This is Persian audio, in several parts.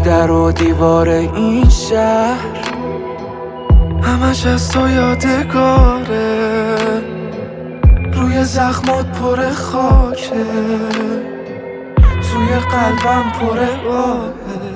در و دیوار این شهر همش از تو یادگاره، روی زخمات پر خاکه، توی قلبم پر آهه.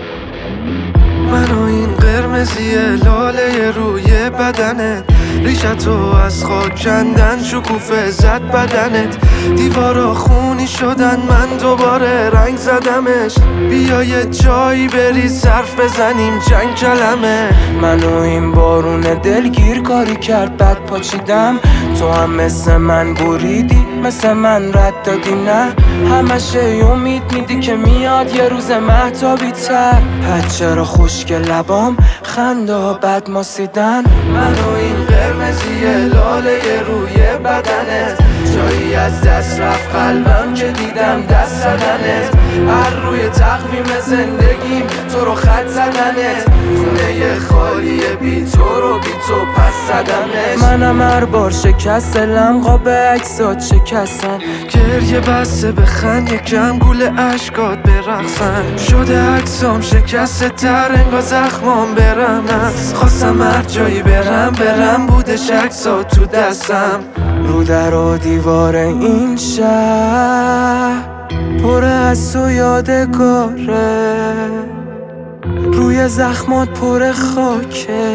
من و این قرمزی لاله روی بدنت، ریشتو از خاک کندن، شکوفه زد بدنت، دیوارا خونی شدن، من دوباره رنگ زدمش. بیا یه جایی بری صرف بزنیم چند کلمه. من و این بارون دلگیر کاری کرد بد پاچیدم، تو هم مثل من بریدی، مثل من رد دادی نه. همشه امید میدی که میاد یه روز مهتابی تر. پد چرا خشک لبام خنده ها بد ماسیدن. من و این قرمزی لاله روی بدنت، جایی از دست رفت قلبم که دیدم دست زدنت. هر روی تقویم زندگیم تو رو خط زدنت، خونه خالی بی تو رو بی تو پس زدمش. منم هر بار شکست لمقاب عکسات شکستن، گریه بسته بخند یکم گول عشقات برقصن. شده عکسام شکسته تر انگار زخمام برم است. خواستم هر جایی برم بودش عکسات تو دستم. رو در و دیوار این شهر پر از تو یادگاره، روی زخمات پر خاکه،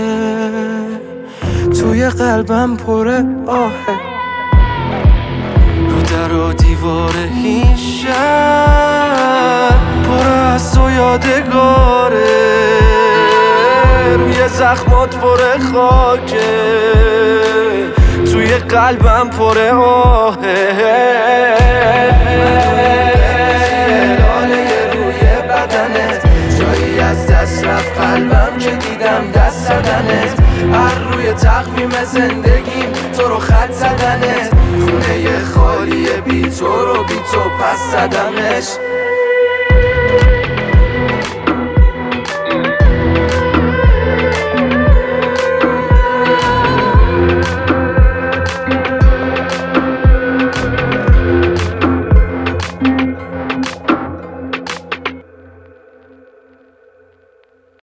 توی قلبم پر آهه. رو در و دیوار این شهر پر از تو یادگاره، روی زخمات پر خاکه، توی قلبم پر آهه. لاله روی بدنت، جایی از دست رفت قلبم که دیدم دست زدنت. هر روی تقویم زندگیم تو رو خط زدنت، خونه خالی بی تو رو بی تو پس زدمش.